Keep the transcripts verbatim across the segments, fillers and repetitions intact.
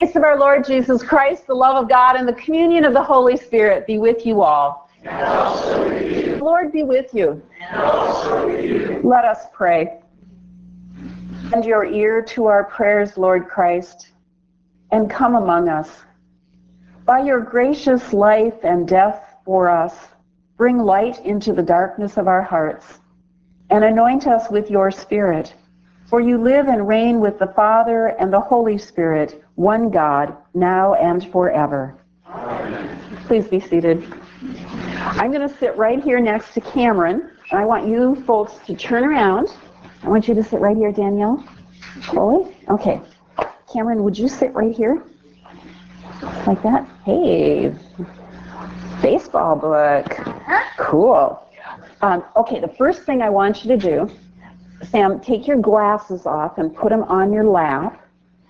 Grace of our Lord Jesus Christ, the love of God, and the communion of the Holy Spirit be with you all. And also with you. Lord be with you. And also with you. Let us pray. Lend your ear to our prayers, Lord Christ, and come among us. By your gracious life and death for us, bring light into the darkness of our hearts, and anoint us with your Spirit. For you live and reign with the Father and the Holy Spirit, one God, now and forever. Amen. Please be seated. I'm going to sit right here next to Cameron, and I want you folks to turn around. I want you to sit right here, Danielle. Chloe? Okay. Cameron, would you sit right here? Like that? Hey, baseball book. Cool. Um, okay, the first thing I want you to do, Sam, take your glasses off and put them on your lap.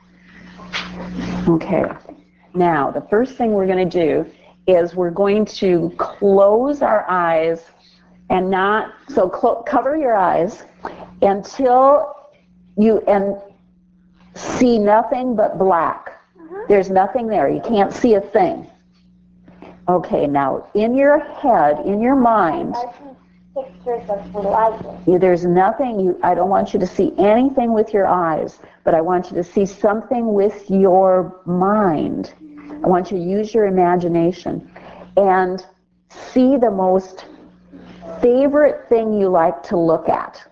Okay. Now, the first thing we're going to do is we're going to close our eyes and not, so clo- cover your eyes until you and see nothing but black. There's nothing there. You can't see a thing. Okay, now in your head, in your mind, pictures of light. you, there's nothing, you, I don't want you to see anything with your eyes, but I want you to see something with your mind. I want you to use your imagination and see the most favorite thing you like to look at.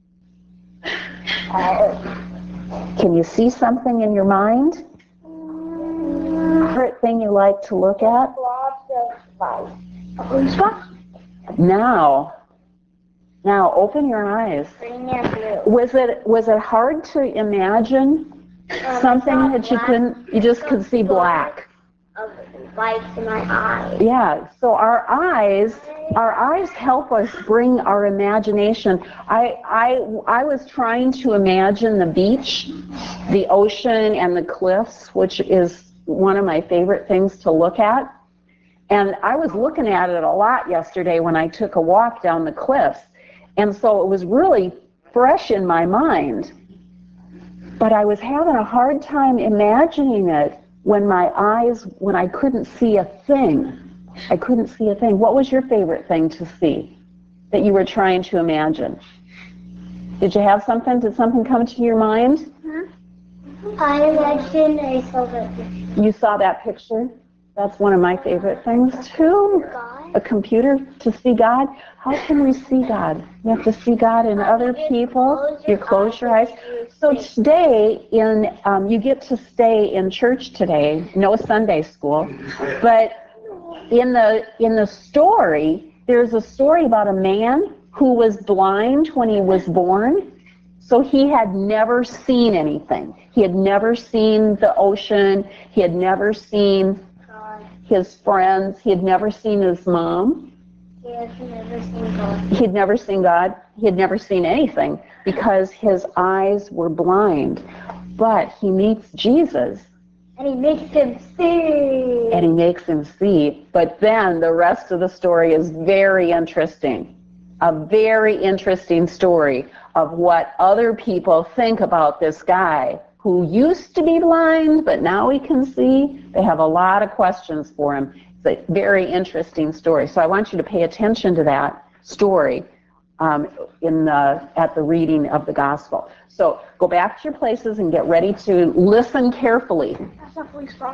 Uh, can you see something in your mind? Favorite thing you like to look at? Lots of light. Now, now open your eyes. Green and blue. Was it was it hard to imagine Um, something I saw that you black. couldn't? You just could see black. Of lights in my eyes. Yeah. So our eyes, our eyes help us bring our imagination. I I I was trying to imagine the beach, the ocean, and the cliffs, which is one of my favorite things to look at. And I was looking at it a lot yesterday when I took a walk down the cliffs. And so it was really fresh in my mind. But I was having a hard time imagining it when my eyes, when I couldn't see a thing. I couldn't see a thing. What was your favorite thing to see that you were trying to imagine? Did you have something? Did something come to your mind? I imagined I saw that picture. You saw that picture? That's one of my favorite things too. God. A computer to see God. How can we see God? You have to see God in other people. You close your eyes. So today, in um, you get to stay in church today. No Sunday school, but in the in the story, there's a story about a man who was blind when he was born. So he had never seen anything. He had never seen the ocean. He had never seen his friends. He had never seen his mom. He has never seen God. He had never seen God. He had never seen anything because his eyes were blind. But he meets Jesus. And he makes him see. And he makes him see. But then the rest of the story is very interesting. A very interesting story of what other people think about this guy who used to be blind, but now he can see. They have a lot of questions for him. It's a very interesting story. So I want you to pay attention to that story um, in the, at the reading of the gospel. So go back to your places and get ready to listen carefully. That's not really strong.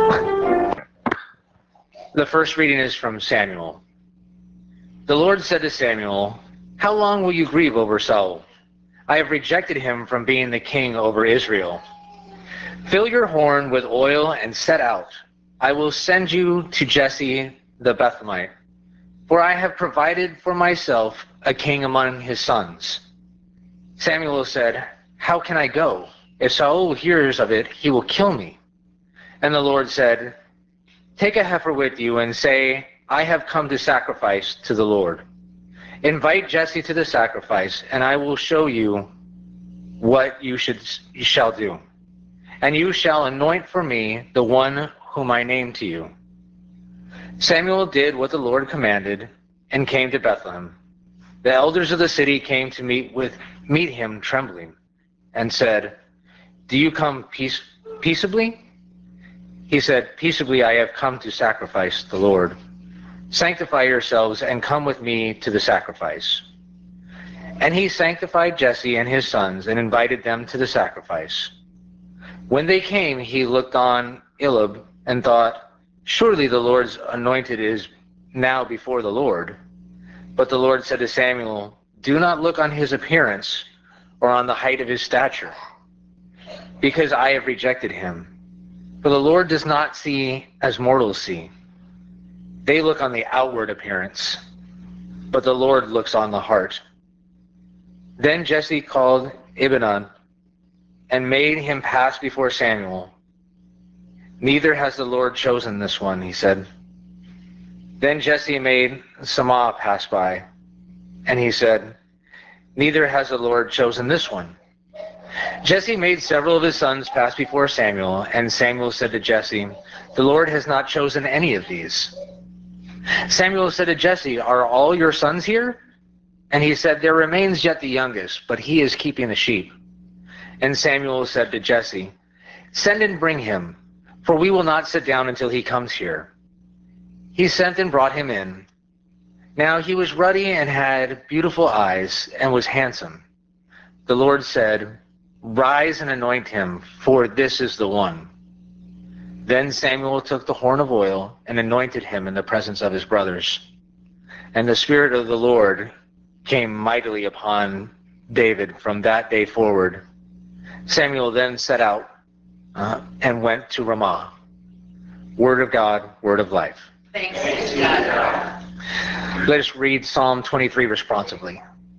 The first reading is from Samuel. The Lord said to Samuel, "How long will you grieve over Saul? I have rejected him from being the king over Israel. Fill your horn with oil and set out. I will send you to Jesse the Bethlehemite, for I have provided for myself a king among his sons." Samuel said, "How can I go? If Saul hears of it, he will kill me." And the Lord said, "Take a heifer with you and say, 'I have come to sacrifice to the Lord.' Invite Jesse to the sacrifice, and I will show you what you should you shall do. And you shall anoint for me the one whom I name to you." Samuel did what the Lord commanded and came to Bethlehem. The elders of the city came to meet with meet him trembling, and said, "Do you come peace, peaceably?" He said, "Peaceably I have come to sacrifice the Lord. Sanctify yourselves and come with me to the sacrifice." And he sanctified Jesse and his sons and invited them to the sacrifice. When they came, he looked on Eliab and thought, "Surely the Lord's anointed is now before the Lord." But the Lord said to Samuel, "Do not look on his appearance or on the height of his stature, because I have rejected him. For the Lord does not see as mortals see. They look on the outward appearance, but the Lord looks on the heart." Then Jesse called Ibnan and made him pass before Samuel. "Neither has the Lord chosen this one," he said. Then Jesse made Shammah pass by, and he said, "Neither has the Lord chosen this one." Jesse made several of his sons pass before Samuel, and Samuel said to Jesse, "The Lord has not chosen any of these." Samuel said to Jesse, "Are all your sons here?" And he said, "There remains yet the youngest, but he is keeping the sheep." And Samuel said to Jesse, "Send and bring him, for we will not sit down until he comes here." He sent and brought him in. Now he was ruddy and had beautiful eyes and was handsome. The Lord said, "Rise and anoint him, for this is the one." Then Samuel took the horn of oil and anointed him in the presence of his brothers. And the Spirit of the Lord came mightily upon David from that day forward. Samuel then set out uh, and went to Ramah. Word of God, word of life. Thanks be to God. Let us read Psalm twenty-three responsively.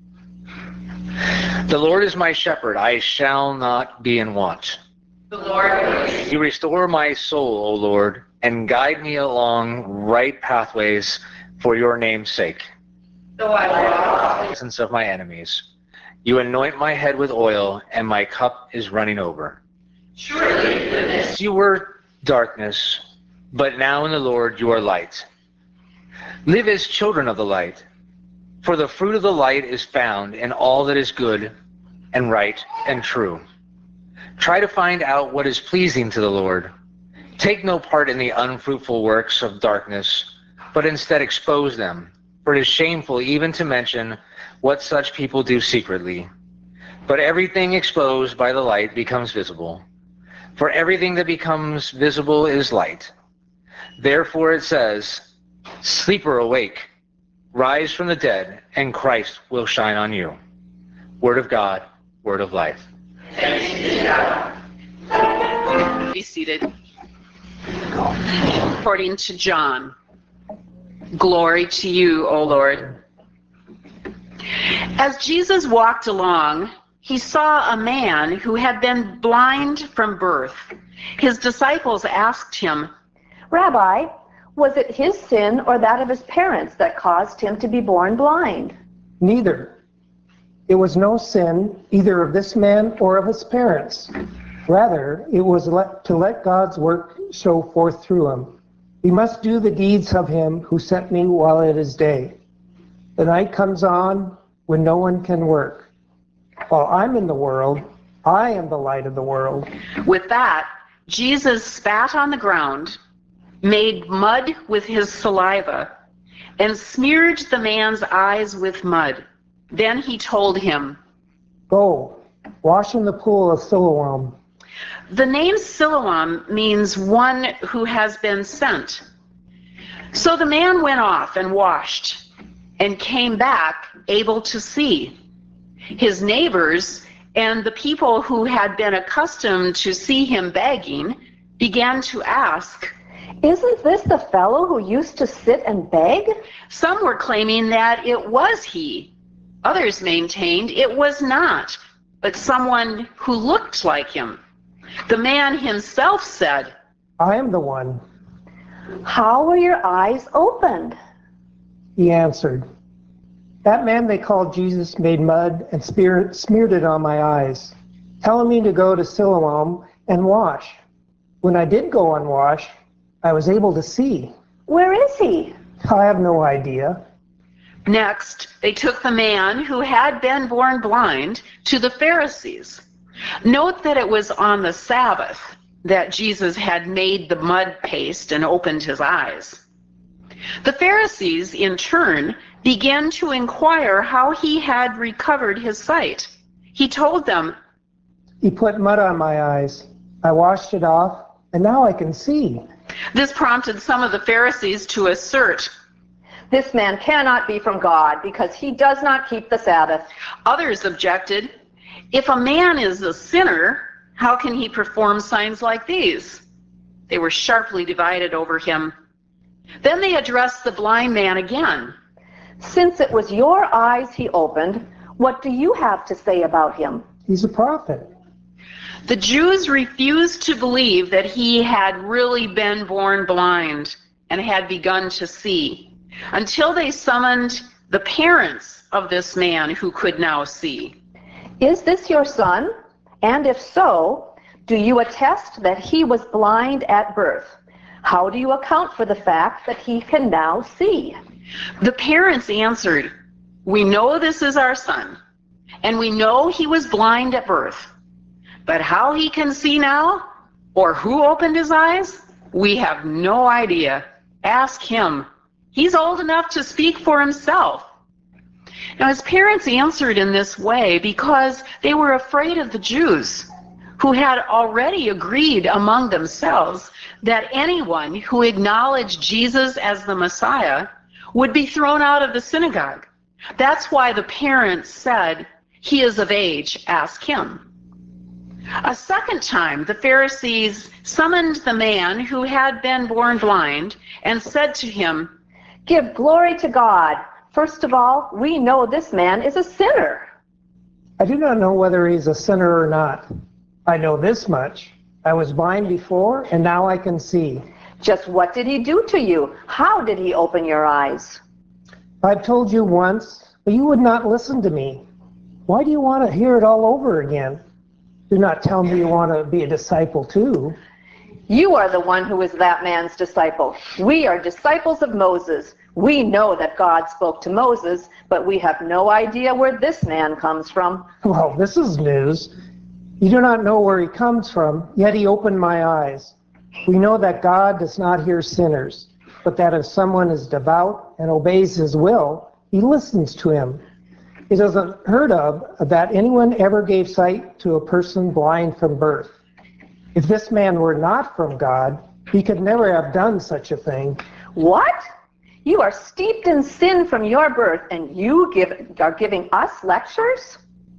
The Lord is my shepherd, I shall not be in want. The Lord, You restore my soul, O Lord, and guide me along right pathways for your name's sake. though I walk In the presence of my enemies. You anoint my head with oil, and my cup is running over. surely goodness. You were darkness, but now in the Lord you are light. Live as children of the light, for the fruit of the light is found in all that is good and right and true. Try to find out what is pleasing to the Lord. Take no part in the unfruitful works of darkness, but instead expose them, for it is shameful even to mention what such people do secretly. But everything exposed by the light becomes visible, for everything that becomes visible is light. Therefore it says, "Sleeper, awake, rise from the dead, and Christ will shine on you." Word of God, word of life. Thanks be to God. Be seated. According to John. Glory to you, O Lord. As Jesus walked along, he saw a man who had been blind from birth. His disciples asked him, Rabbi, was it his sin or that of his parents that caused him to be born blind? Neither. It was no sin either of this man or of his parents. Rather, it was let, to let God's work show forth through him. We must do the deeds of him who sent me while it is day. The night comes on when no one can work. While I'm in the world, I am the light of the world. With that, Jesus spat on the ground, made mud with his saliva, and smeared the man's eyes with mud. Then he told him, Go, wash in the pool of Siloam. the name Siloam means one who has been sent. So the man went off and washed and came back able to see. His neighbors and the people who had been accustomed to see him begging began to ask, Isn't this the fellow who used to sit and beg? some were claiming that it was he. Others maintained it was not, but someone who looked like him. The man himself said, I am the one. How were your eyes opened? He answered. That man they called Jesus made mud and spear, smeared it on my eyes, telling me to go to Siloam and wash. When I did go and wash, I was able to see. Where is he? I have no idea. Next, they took the man who had been born blind to the Pharisees. Note that it was on the Sabbath. that Jesus had made the mud paste and opened his eyes. The Pharisees, in turn, began to inquire how he had recovered his sight. He told them, He put mud on my eyes. I washed it off, and now I can see. This prompted some of the Pharisees to assert, This man cannot be from God because he does not keep the Sabbath. Others objected, if a man is a sinner, how can he perform signs like these? They were sharply divided over him. Then they addressed the blind man again. Since it was your eyes he opened, what do you have to say about him? He's a prophet. The Jews refused to believe that he had really been born blind and had begun to see, until they summoned the parents of this man who could now see. Is this your son? And if so, do you attest that he was blind at birth? How do you account for the fact that he can now see? The parents answered, we know this is our son, and we know he was blind at birth. But how he can see now, or who opened his eyes, we have no idea. Ask him. He's old enough to speak for himself. Now his parents answered in this way because they were afraid of the Jews, who had already agreed among themselves that anyone who acknowledged Jesus as the Messiah would be thrown out of the synagogue. That's why the parents said, he is of age, ask him. A second time, the Pharisees summoned the man who had been born blind and said to him, Give glory to God. First of all, we know this man is a sinner. I do not know whether he's a sinner or not. I know this much. I was blind before, and now I can see. Just what did he do to you? How did he open your eyes? I've told you once, but you would not listen to me. Why do you want to hear it all over again? Do not tell me you want to be a disciple too. You are the one who is that man's disciple. We are disciples of Moses. We know that God spoke to Moses, but we have no idea where this man comes from. Well, this is news. You do not know where he comes from, yet he opened my eyes. We know that God does not hear sinners, but that if someone is devout and obeys his will, he listens to him. It isn't heard of that anyone ever gave sight to a person blind from birth. If this man were not from God, he could never have done such a thing. What? You are steeped in sin from your birth, and you give, are giving us lectures?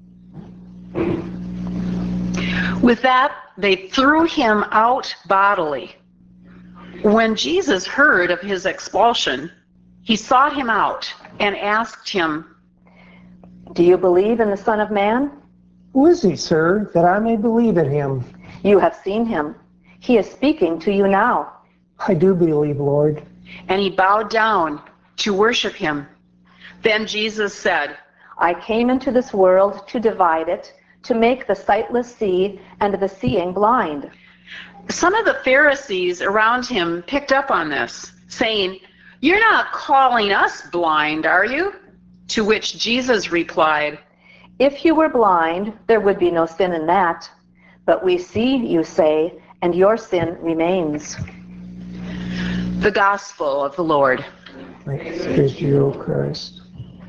With that, they threw him out bodily. When Jesus heard of his expulsion, he sought him out and asked him, Do you believe in the Son of Man? Who is he, sir, that I may believe in him? You have seen him. He is speaking to you now. I do believe, Lord. And he bowed down to worship him. Then Jesus said, I came into this world to divide it, to make the sightless see and the seeing blind. Some of the Pharisees around him picked up on this, saying, You're not calling us blind, are you? To which Jesus replied, If you were blind, there would be no sin in that. But we see, you say, and your sin remains. The Gospel of the Lord. Thanks be to you, O Christ.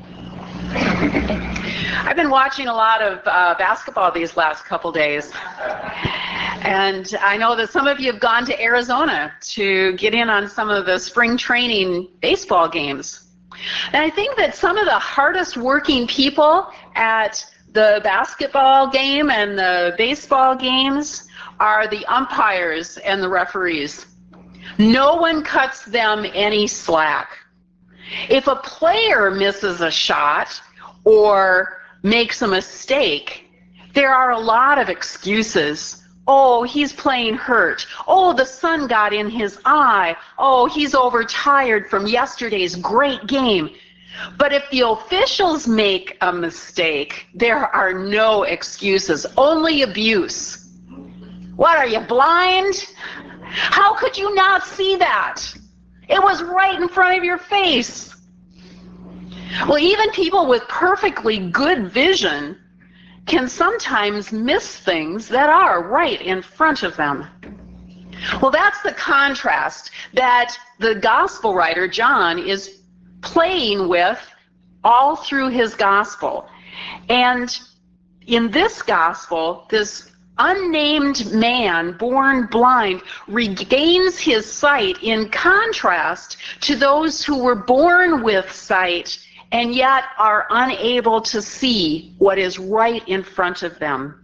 I've been watching a lot of uh, basketball these last couple days. And I know that some of you have gone to Arizona to get in on some of the spring training baseball games. And I think that some of the hardest working people at the basketball game and the baseball games are the umpires and the referees. No one cuts them any slack. If a player misses a shot or makes a mistake, there are a lot of excuses. Oh, he's playing hurt. Oh, the sun got in his eye. Oh, he's overtired from yesterday's great game. But if the officials make a mistake, there are no excuses, only abuse. What, are you blind? How could you not see that? It was right in front of your face. Well, even people with perfectly good vision can sometimes miss things that are right in front of them. Well, that's the contrast that the gospel writer, John, is playing with all through his gospel. And in this gospel, this unnamed man born blind regains his sight in contrast to those who were born with sight and yet are unable to see what is right in front of them.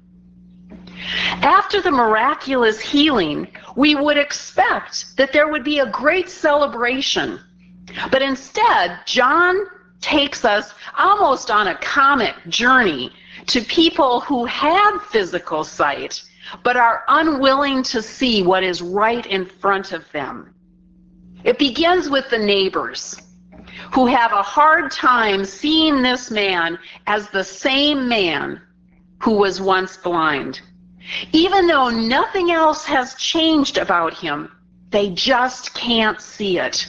After the miraculous healing, we would expect that there would be a great celebration. But instead, John takes us almost on a comic journey to people who have physical sight, but are unwilling to see what is right in front of them. It begins with the neighbors, who have a hard time seeing this man as the same man who was once blind. Even though nothing else has changed about him, they just can't see it.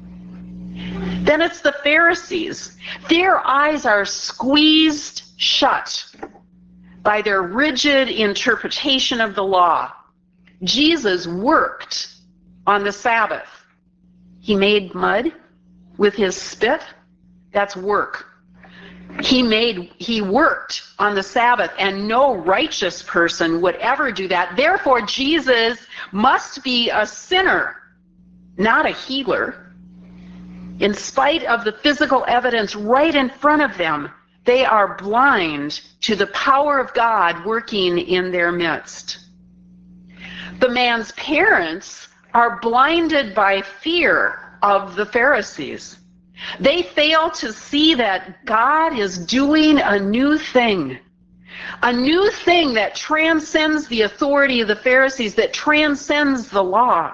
Then it's the Pharisees. Their eyes are squeezed shut by their rigid interpretation of the law. Jesus worked on the Sabbath. He made mud with his spit. That's work. He made, he worked on the Sabbath, and no righteous person would ever do that. Therefore, Jesus must be a sinner, not a healer. In spite of the physical evidence right in front of them, they are blind to the power of God working in their midst. The man's parents are blinded by fear of the Pharisees. They fail to see that God is doing a new thing, a new thing that transcends the authority of the Pharisees, that transcends the law.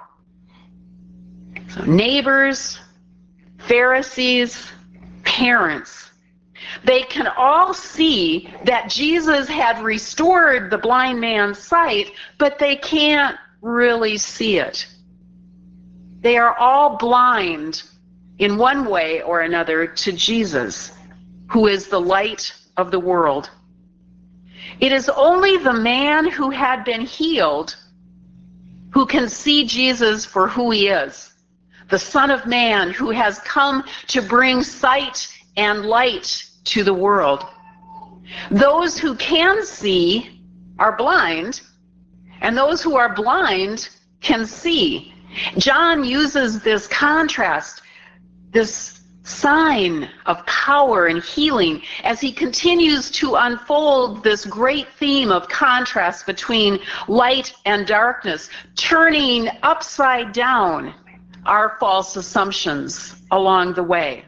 So neighbors, Pharisees, parents, they can all see that Jesus had restored the blind man's sight, but they can't really see it. They are all blind in one way or another to Jesus, who is the light of the world. It is only the man who had been healed who can see Jesus for who he is, the Son of Man who has come to bring sight and light to the world. Those who can see are blind, and those who are blind can see. John uses this contrast, this sign of power and healing, as he continues to unfold this great theme of contrast between light and darkness, turning upside down our false assumptions along the way.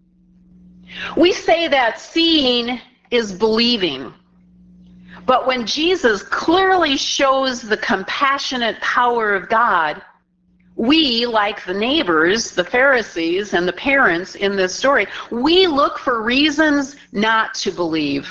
We say that seeing is believing, but when Jesus clearly shows the compassionate power of God, we, like the neighbors, the Pharisees, and the parents in this story, we look for reasons not to believe.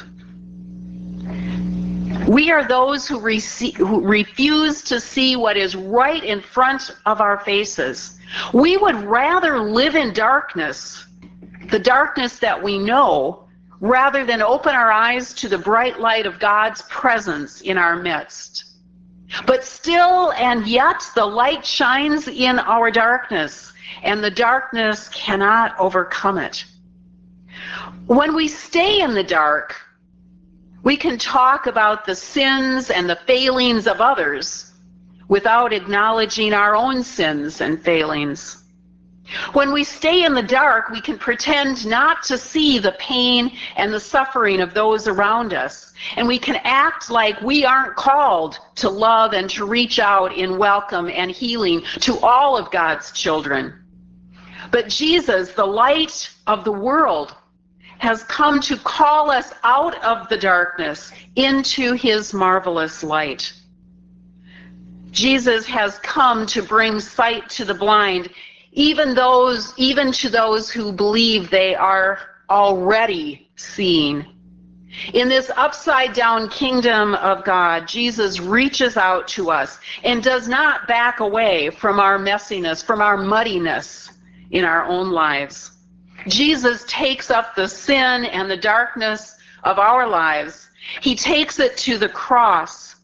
We are those who, rece- who refuse to see what is right in front of our faces. We would rather live in darkness, the darkness that we know, rather than open our eyes to the bright light of God's presence in our midst. But still and yet the light shines in our darkness, and the darkness cannot overcome it. When we stay in the dark, we can talk about the sins and the failings of others without acknowledging our own sins and failings. When we stay in the dark, we can pretend not to see the pain and the suffering of those around us, and we can act like we aren't called to love and to reach out in welcome and healing to all of God's children. But Jesus, the light of the world, has come to call us out of the darkness into his marvelous light. Jesus has come to bring sight to the blind, even those, even to those who believe they are already seeing. In this upside-down kingdom of God, Jesus reaches out to us and does not back away from our messiness, from our muddiness in our own lives. Jesus takes up the sin and the darkness of our lives. He takes it to the cross,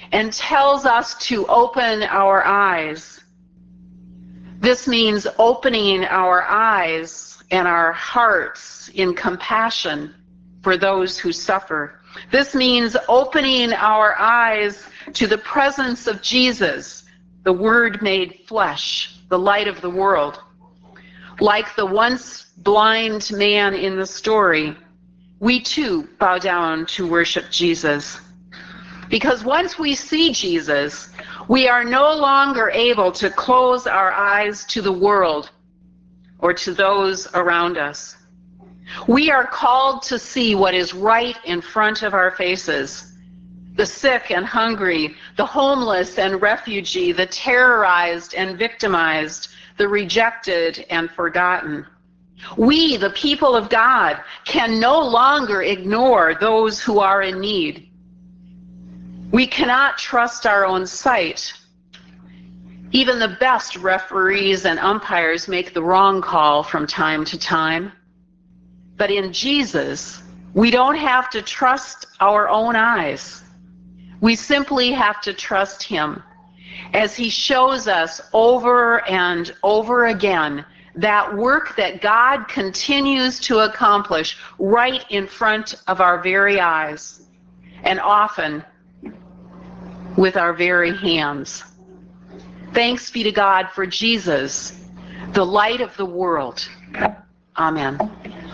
and tells us to open our eyes. This means opening our eyes and our hearts in compassion for those who suffer. This means opening our eyes to the presence of Jesus, the Word made flesh, the light of the world. Like the once blind man in the story, we too bow down to worship Jesus. Because once we see Jesus, we are no longer able to close our eyes to the world or to those around us. We are called to see what is right in front of our faces. The sick and hungry, the homeless and refugee, the terrorized and victimized, the rejected and forgotten. We, the people of God, can no longer ignore those who are in need. We cannot trust our own sight. Even the best referees and umpires make the wrong call from time to time. But in Jesus, we don't have to trust our own eyes. We simply have to trust Him as He shows us over and over again that work that God continues to accomplish right in front of our very eyes, and often with our very hands. Thanks be to God for Jesus, the light of the world. Amen.